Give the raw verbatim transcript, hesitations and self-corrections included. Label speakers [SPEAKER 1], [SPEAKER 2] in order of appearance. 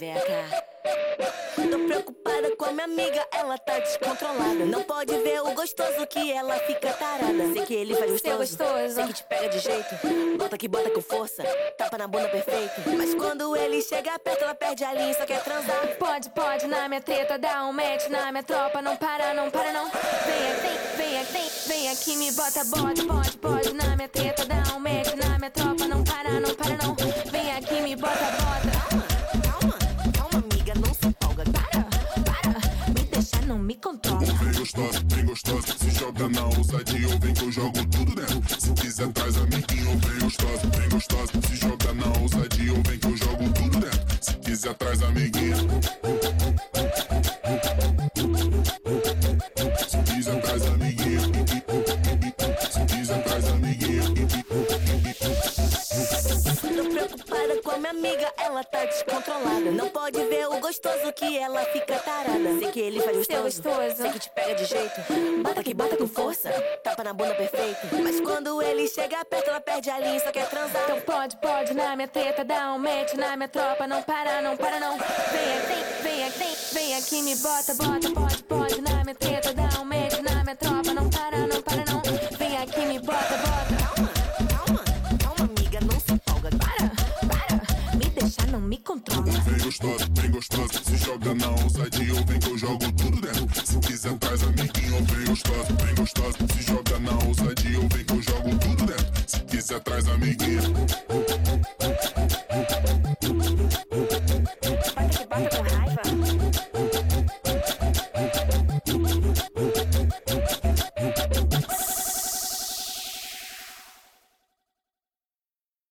[SPEAKER 1] vem cá. Tô preocupada com a minha amiga, ela tá descontrolada. Não pode ver o gostoso que ela fica tarada. Sei que ele faz gostoso,
[SPEAKER 2] gostoso.
[SPEAKER 1] sei que te pega de jeito. Bota que bota com força, tapa na bunda perfeito. Mas quando ele chega perto, ela perde a linha e só quer transar.
[SPEAKER 2] Pode, pode, na minha treta, dá um match na minha tropa. Não para, não para não. Vem, vem, vem, vem, vem aqui, me bota, bode, pode, pode. Na minha treta, dá um match na minha tropa. Não para, não para não. Vem aqui, me bota, bota.
[SPEAKER 1] Calma, calma, calma amiga, não se empolga.
[SPEAKER 2] Para, para, me deixa, não me controla.
[SPEAKER 3] Vem gostosa, vem gostosa, se joga na ousadia ou vem que eu jogo tudo dentro. Se quiser traz amiguinho, vem gostosa, vem gostosa, se joga na ousadia ou vem que eu jogo tudo dentro. Se quiser traz amiguinho. Se quiser traz amiguinho. Se quiser traz amiguinho.
[SPEAKER 1] Tô preocupada com a minha amiga, ela tá descontrolada. Não pode ver o gostoso que ela fica tarada. Sei que ele faz gostoso,
[SPEAKER 2] gostoso.
[SPEAKER 1] sei que te pega de jeito. Bota que bota com força, tapa na bunda perfeito. Mas quando ele chega perto, ela perde a linha e só quer transar.
[SPEAKER 2] Então pode, pode, na minha treta, dá um match na minha tropa. Não para, não para não. Vem, vem, vem, vem, vem aqui, me bota, bota, pode, pode. Na minha treta, dá um match na minha tropa. Não para, não para não. Vem aqui, me bota, bota.
[SPEAKER 1] Calma, calma, calma amiga, não se empolga.
[SPEAKER 2] Para, para, me deixa, não me controla.
[SPEAKER 3] Vem gostosa, vem gostosa, se joga na ousadia ou vem que eu jogo tudo dentro. Se quiser traz amiguinho, vem gostosa, vem gostosa, se joga na ousadia ou vem que eu jogo tudo dentro. Se quiser traz amiguinho.